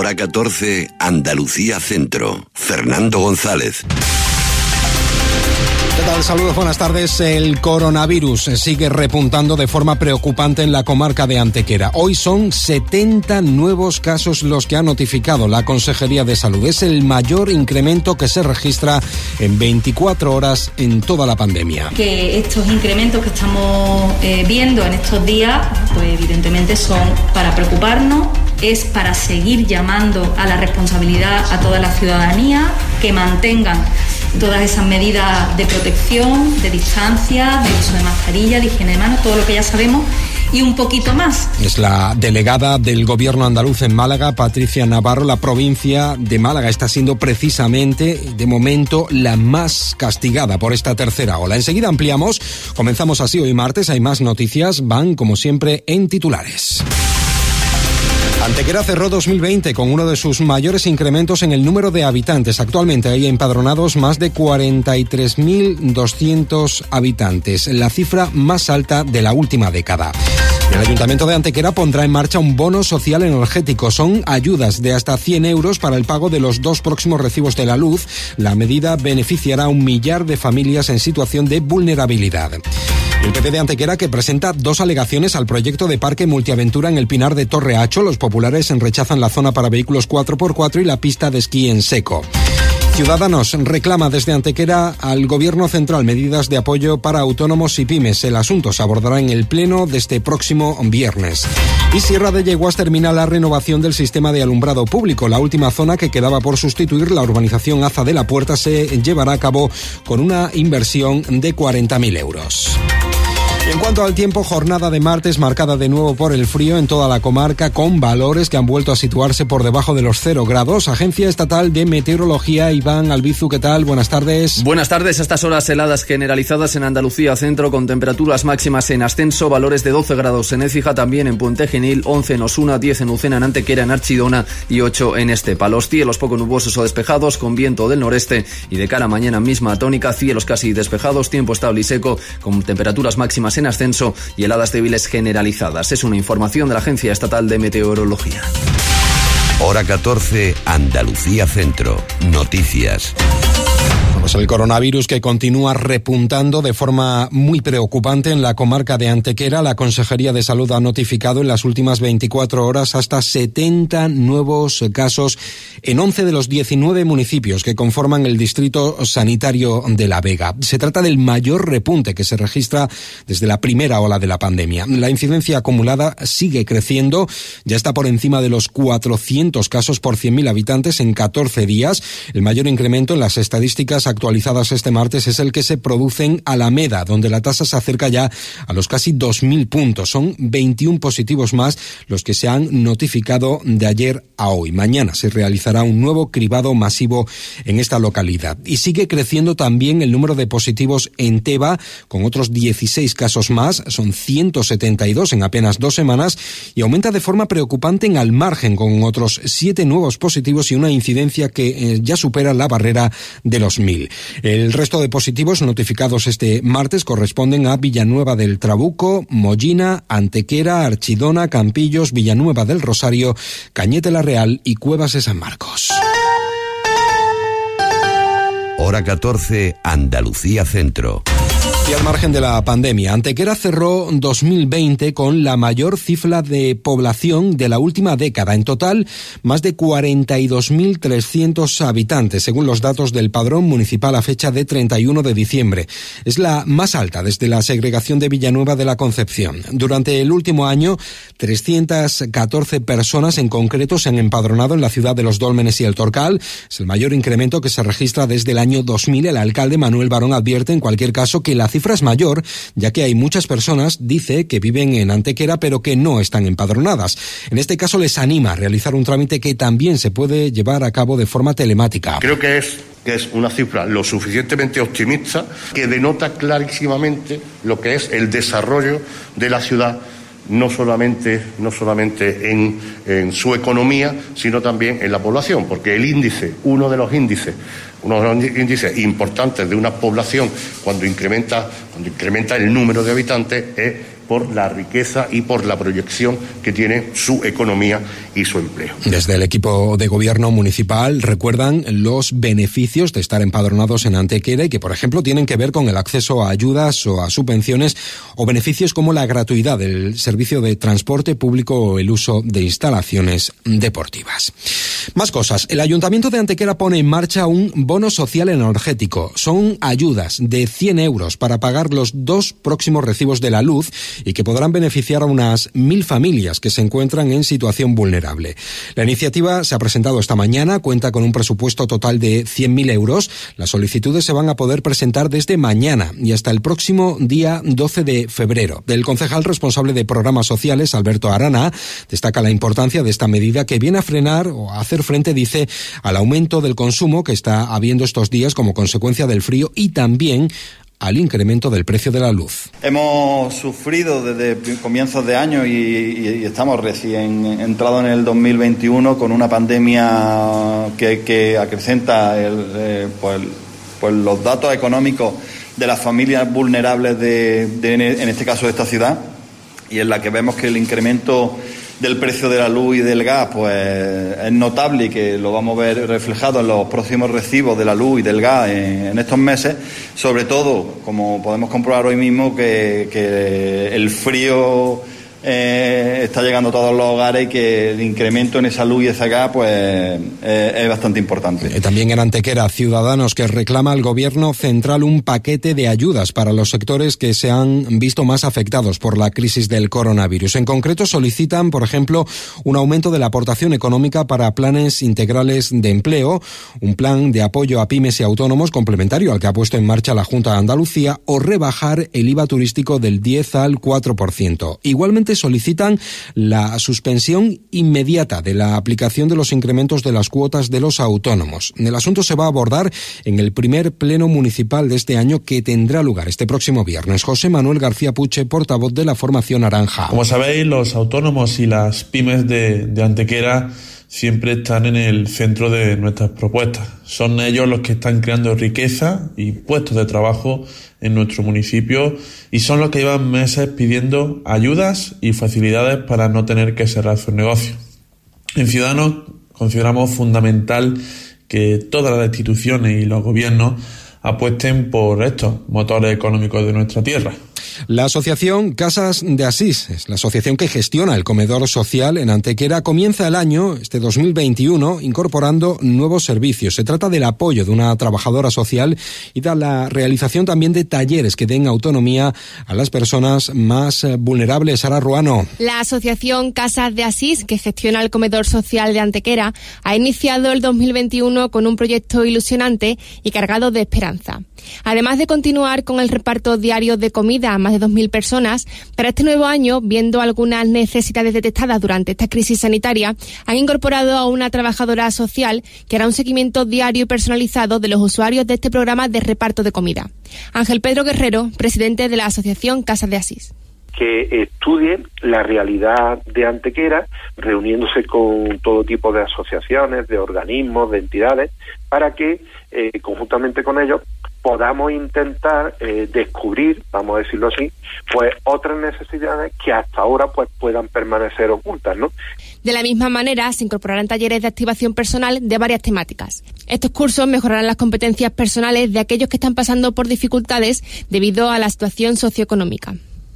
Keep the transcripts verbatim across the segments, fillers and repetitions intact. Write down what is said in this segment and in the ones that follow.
Hora catorce, Andalucía Centro. Fernando González. ¿Qué tal? Saludos, buenas tardes. El coronavirus sigue repuntando de forma preocupante en la comarca de Antequera. Hoy son setenta nuevos casos los que ha notificado la Consejería de Salud. Es el mayor incremento que se registra en veinticuatro horas en toda la pandemia. Que estos incrementos que estamos eh, viendo en estos días, pues evidentemente son para preocuparnos, es para seguir llamando a la responsabilidad a toda la ciudadanía, que mantengan todas esas medidas de protección, de distancia, de uso de mascarilla, de higiene de manos, todo lo que ya sabemos y un poquito más. Es la delegada del Gobierno andaluz en Málaga, Patricia Navarro. La provincia de Málaga está siendo precisamente, de momento, la más castigada por esta tercera ola. Enseguida ampliamos. Comenzamos así hoy martes. Hay más noticias. Van, como siempre, en titulares. Antequera cerró dos mil veinte con uno de sus mayores incrementos en el número de habitantes. Actualmente hay empadronados más de cuarenta y tres mil doscientos habitantes, la cifra más alta de la última década. El Ayuntamiento de Antequera pondrá en marcha un bono social energético. Son ayudas de hasta cien euros para el pago de los dos próximos recibos de la luz. La medida beneficiará a un millar de familias en situación de vulnerabilidad. El P P de Antequera, que presenta dos alegaciones al proyecto de parque multiaventura en el Pinar de Torreacho. Los populares rechazan la zona para vehículos cuatro por cuatro y la pista de esquí en seco. Ciudadanos reclama desde Antequera al Gobierno central medidas de apoyo para autónomos y pymes. El asunto se abordará en el Pleno de este próximo viernes. Y Sierra de Yeguas termina la renovación del sistema de alumbrado público. La última zona que quedaba por sustituir, la urbanización Aza de la Puerta, se llevará a cabo con una inversión de cuarenta mil euros. Y en cuanto al tiempo, jornada de martes marcada de nuevo por el frío en toda la comarca, con valores que han vuelto a situarse por debajo de los cero grados. Agencia Estatal de Meteorología, Iván Albizu, ¿qué tal? Buenas tardes. Buenas tardes. A estas horas heladas generalizadas en Andalucía Centro, con temperaturas máximas en ascenso, valores de doce grados en Écija, también en Puente Genil, once en Osuna, diez en Ucena, en Antequera, en Archidona y ocho en Estepa. Los cielos poco nubosos o despejados, con viento del noreste, y de cara a mañana misma tónica, cielos casi despejados, tiempo estable y seco, con temperaturas máximas en ascenso y heladas débiles generalizadas. Es una información de la Agencia Estatal de Meteorología. Hora catorce, Andalucía Centro. Noticias. Pues el coronavirus, que continúa repuntando de forma muy preocupante en la comarca de Antequera. La Consejería de Salud ha notificado en las últimas veinticuatro horas hasta setenta nuevos casos en once de los diecinueve municipios que conforman el distrito sanitario de La Vega. Se trata del mayor repunte que se registra desde la primera ola de la pandemia. La incidencia acumulada sigue creciendo, ya está por encima de los cuatrocientos casos por cien mil habitantes en catorce días. El mayor incremento en las estadísticas actualizadas este martes es el que se produce en Alameda, donde la tasa se acerca ya a los casi dos mil puntos. Son veintiún positivos más los que se han notificado de ayer a hoy. Mañana se realizará un nuevo cribado masivo en esta localidad. Y sigue creciendo también el número de positivos en Teba, con otros dieciséis casos más. Son ciento setenta y dos en apenas dos semanas, y aumenta de forma preocupante en Almargen, con otros siete nuevos positivos y una incidencia que eh, ya supera la barrera de los mil. El resto de positivos notificados este martes corresponden a Villanueva del Trabuco, Mollina, Antequera, Archidona, Campillos, Villanueva del Rosario, Cañete la Real y Cuevas de San Marcos. Hora catorce, Andalucía Centro. Y al margen de la pandemia, Antequera cerró dos mil veinte con la mayor cifra de población de la última década. En total, más de cuarenta y dos mil trescientos habitantes, según los datos del Padrón Municipal a fecha de treinta y uno de diciembre. Es la más alta desde la segregación de Villanueva de la Concepción. Durante el último año, trescientas catorce personas en concreto se han empadronado en la ciudad de Los Dólmenes y El Torcal. Es el mayor incremento que se registra desde el año dos mil. El alcalde Manuel Barón advierte, en cualquier caso, que la cifra es mayor, ya que hay muchas personas, dice, que viven en Antequera pero que no están empadronadas. En este caso les anima a realizar un trámite que también se puede llevar a cabo de forma telemática. Creo que es, que es una cifra lo suficientemente optimista, que denota clarísimamente lo que es el desarrollo de la ciudad, no solamente, no solamente en, en su economía, sino también en la población, porque el índice, uno de los índices, uno de los índices importantes de una población cuando incrementa, cuando incrementa el número de habitantes es por la riqueza y por la proyección que tiene su economía y su empleo. Desde el equipo de gobierno municipal recuerdan los beneficios de estar empadronados en Antequera y que, por ejemplo, tienen que ver con el acceso a ayudas o a subvenciones o beneficios como la gratuidad del servicio de transporte público o el uso de instalaciones deportivas. Más cosas. El Ayuntamiento de Antequera pone en marcha un bono social energético. Son ayudas de cien euros para pagar los dos próximos recibos de la luz y que podrán beneficiar a unas mil familias que se encuentran en situación vulnerable. La iniciativa se ha presentado esta mañana, cuenta con un presupuesto total de cien mil euros. Las solicitudes se van a poder presentar desde mañana y hasta el próximo día doce de febrero. El concejal responsable de programas sociales, Alberto Arana, destaca la importancia de esta medida que viene a frenar o a hacer frente, dice, al aumento del consumo que está habiendo estos días como consecuencia del frío y también al incremento del precio de la luz. Hemos sufrido desde comienzos de año y, y, y estamos recién entrados en el dos mil veintiuno con una pandemia que, que acrecenta el, eh, pues, pues los datos económicos de las familias vulnerables de, de, en este caso de esta ciudad, y en la que vemos que el incremento del precio de la luz y del gas pues es notable y que lo vamos a ver reflejado en los próximos recibos de la luz y del gas en, en estos meses, sobre todo, como podemos comprobar hoy mismo, que, que el frío eh, está llegando a todos los hogares y que el incremento en esa luz y ese gas pues eh, es bastante importante. También en Antequera, Ciudadanos que reclama al Gobierno central un paquete de ayudas para los sectores que se han visto más afectados por la crisis del coronavirus. En concreto, solicitan, por ejemplo, un aumento de la aportación económica para planes integrales de empleo, un plan de apoyo a pymes y autónomos complementario al que ha puesto en marcha la Junta de Andalucía, o rebajar el I V A turístico del diez al cuatro por ciento. Igualmente solicitan la suspensión inmediata de la aplicación de los incrementos de las cuotas de los autónomos. El asunto se va a abordar en el primer pleno municipal de este año, que tendrá lugar este próximo viernes. José Manuel García Puche, portavoz de la formación Naranja. Como sabéis, los autónomos y las pymes de, de Antequera siempre están en el centro de nuestras propuestas. Son ellos los que están creando riqueza y puestos de trabajo en nuestro municipio y son los que llevan meses pidiendo ayudas y facilidades para no tener que cerrar sus negocios. En Ciudadanos consideramos fundamental que todas las instituciones y los gobiernos apuesten por estos motores económicos de nuestra tierra. La asociación Casas de Asís, es la asociación que gestiona el comedor social en Antequera, comienza el año, este dos mil veintiuno, incorporando nuevos servicios. Se trata del apoyo de una trabajadora social y de la realización también de talleres que den autonomía a las personas más vulnerables. Sara Ruano. La asociación Casas de Asís, que gestiona el comedor social de Antequera, ha iniciado el dos mil veintiuno con un proyecto ilusionante y cargado de esperanza. Además de continuar con el reparto diario de comida a más de dos mil personas, para este nuevo año, viendo algunas necesidades detectadas durante esta crisis sanitaria, han incorporado a una trabajadora social que hará un seguimiento diario y personalizado de los usuarios de este programa de reparto de comida. Ángel Pedro Guerrero, presidente de la asociación Casas de Asís. Que estudien la realidad de Antequera, reuniéndose con todo tipo de asociaciones, de organismos, de entidades, para que eh, conjuntamente con ellos podamos intentar eh, descubrir, vamos a decirlo así, pues otras necesidades que hasta ahora pues puedan permanecer ocultas, ¿no? De la misma manera, se incorporarán talleres de activación personal de varias temáticas. Estos cursos mejorarán las competencias personales de aquellos que están pasando por dificultades debido a la situación socioeconómica.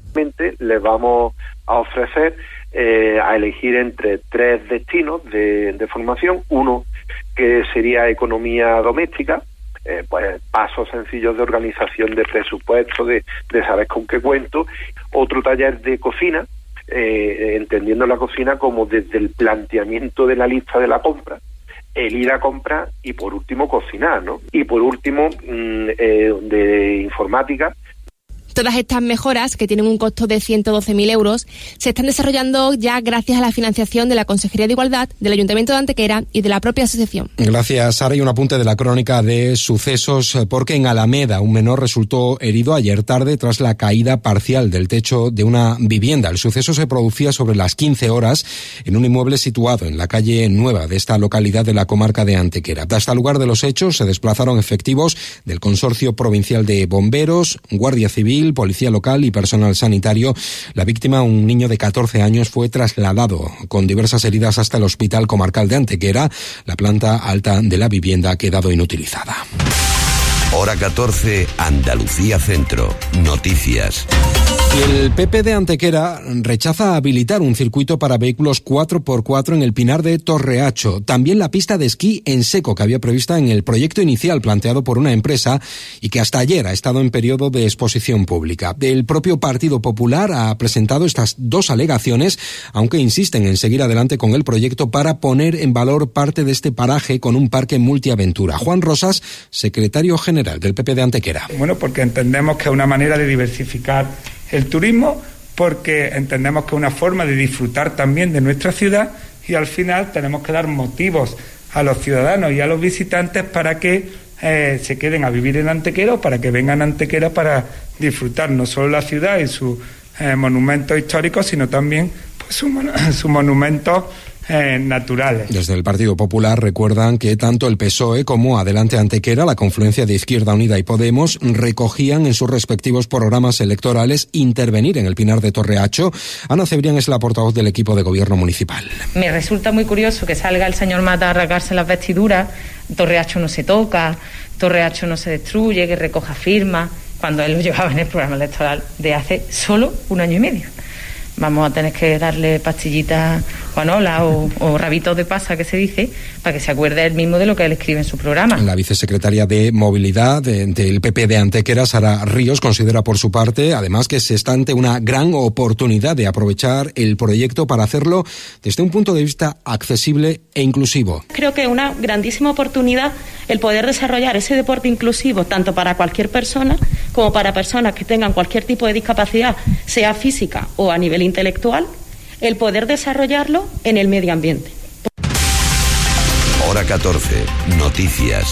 Les vamos a ofrecer eh, a elegir entre tres destinos de, de formación. Uno que sería economía doméstica, eh, pues pasos sencillos de organización de presupuesto, de, de saber con qué cuento. Otro taller de cocina, eh, entendiendo la cocina como desde el planteamiento de la lista de la compra, el ir a comprar y por último cocinar, ¿no? Y por último mmm, eh, de informática. Todas estas mejoras, que tienen un costo de ciento doce mil euros, se están desarrollando ya gracias a la financiación de la Consejería de Igualdad, del Ayuntamiento de Antequera y de la propia asociación. Gracias, Sara. Y un apunte de la crónica de sucesos, porque en Alameda un menor resultó herido ayer tarde tras la caída parcial del techo de una vivienda. El suceso se producía sobre las quince horas en un inmueble situado en la calle Nueva de esta localidad de la comarca de Antequera. Hasta el lugar de los hechos se desplazaron efectivos del Consorcio Provincial de Bomberos, Guardia Civil, civil, policía local y personal sanitario. La víctima, un niño de catorce años, fue trasladado con diversas heridas hasta el Hospital Comarcal de Antequera. La planta alta de la vivienda ha quedado inutilizada. Hora catorce, Andalucía Centro. Noticias. Y el P P de Antequera rechaza habilitar un circuito para vehículos cuatro por cuatro en el Pinar de Torreacho. También la pista de esquí en seco que había prevista en el proyecto inicial planteado por una empresa y que hasta ayer ha estado en periodo de exposición pública. El propio Partido Popular ha presentado estas dos alegaciones, aunque insisten en seguir adelante con el proyecto para poner en valor parte de este paraje con un parque multiaventura. Juan Rosas, secretario general del P P de Antequera. Bueno, porque entendemos que es una manera de diversificar el turismo, porque entendemos que es una forma de disfrutar también de nuestra ciudad y al final tenemos que dar motivos a los ciudadanos y a los visitantes para que eh, se queden a vivir en Antequera o para que vengan a Antequera para disfrutar no solo la ciudad y sus eh, monumentos históricos, sino también pues, sus su monumentos Eh, naturales. Desde el Partido Popular recuerdan que tanto el P S O E como Adelante Antequera, la confluencia de Izquierda Unida y Podemos, recogían en sus respectivos programas electorales intervenir en el Pinar de Torreacho. Ana Cebrián es la portavoz del equipo de gobierno municipal. Me resulta muy curioso que salga el señor Mata a rasgarse las vestiduras. Torreacho no se toca, Torreacho no se destruye, que recoja firmas, cuando él lo llevaba en el programa electoral de hace solo un año y medio. Vamos a tener que darle pastillitas Juanola o, o rabitos de pasa, que se dice, para que se acuerde él mismo de lo que él escribe en su programa. La vicesecretaria de Movilidad de, del P P de Antequera, Sara Ríos, considera por su parte, además, que se está ante una gran oportunidad de aprovechar el proyecto para hacerlo desde un punto de vista accesible e inclusivo. Creo que es una grandísima oportunidad el poder desarrollar ese deporte inclusivo, tanto para cualquier persona como para personas que tengan cualquier tipo de discapacidad, sea física o a nivel intelectual, el poder desarrollarlo en el medio ambiente. Hora catorce, noticias.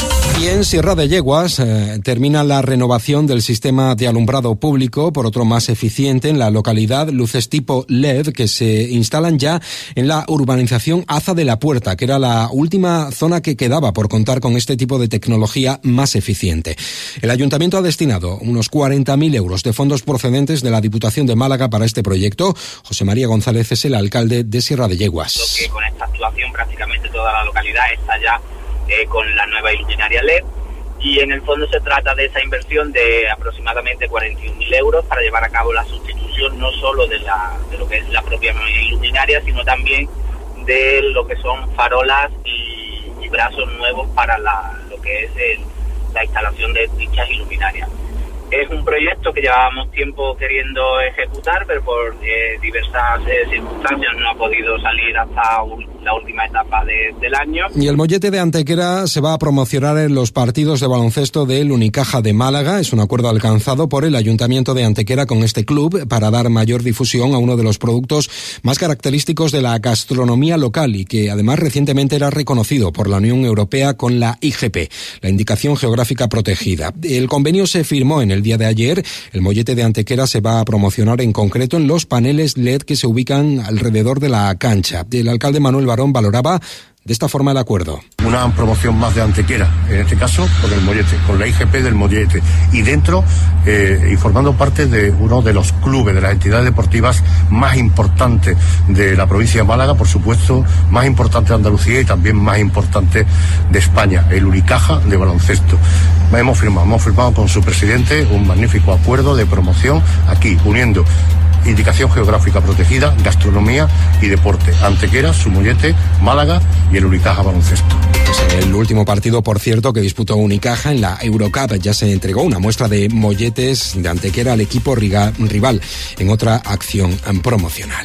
Y en Sierra de Yeguas eh, termina la renovación del sistema de alumbrado público por otro más eficiente en la localidad, luces tipo L E D que se instalan ya en la urbanización Aza de la Puerta, que era la última zona que quedaba por contar con este tipo de tecnología más eficiente. El ayuntamiento ha destinado unos cuarenta mil euros de fondos procedentes de la Diputación de Málaga para este proyecto. José María González es el alcalde de Sierra de Yeguas. Que con esta actuación prácticamente toda la localidad está ya Eh, con la nueva iluminaria L E D, y en el fondo se trata de esa inversión de aproximadamente cuarenta y un mil euros para llevar a cabo la sustitución no solo de, la, de lo que es la propia iluminaria, sino también de lo que son farolas y, y brazos nuevos para la, lo que es el, la instalación de dichas iluminarias. Es un proyecto que llevábamos tiempo queriendo ejecutar, pero por eh, diversas eh, circunstancias no ha podido salir hasta un, la última etapa de, del año. Y el mollete de Antequera se va a promocionar en los partidos de baloncesto del Unicaja de Málaga. Es un acuerdo alcanzado por el Ayuntamiento de Antequera con este club para dar mayor difusión a uno de los productos más característicos de la gastronomía local y que además recientemente era reconocido por la Unión Europea con la I G P, la Indicación Geográfica Protegida. El convenio se firmó en el día de ayer. El mollete de Antequera se va a promocionar en concreto en los paneles L E D que se ubican alrededor de la cancha. El alcalde Manuel Barón valoraba de esta forma el acuerdo. Una promoción más de Antequera, en este caso con el mollete, con la I G P del mollete, y dentro eh, y formando parte de uno de los clubes, de las entidades deportivas más importantes de la provincia de Málaga, por supuesto, más importante de Andalucía y también más importante de España, el Unicaja de baloncesto. Hemos firmado, hemos firmado con su presidente un magnífico acuerdo de promoción aquí, uniendo Indicación Geográfica Protegida, gastronomía y deporte. Antequera, su mollete, Málaga y el Unicaja baloncesto. Pues el último partido, por cierto, que disputó Unicaja en la Eurocup, ya se entregó una muestra de molletes de Antequera al equipo rival en otra acción promocional.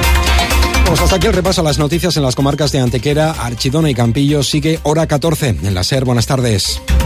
Pues hasta aquí el repaso a las noticias en las comarcas de Antequera, Archidona y Campillo. Sigue Hora catorce en la SER. Buenas tardes.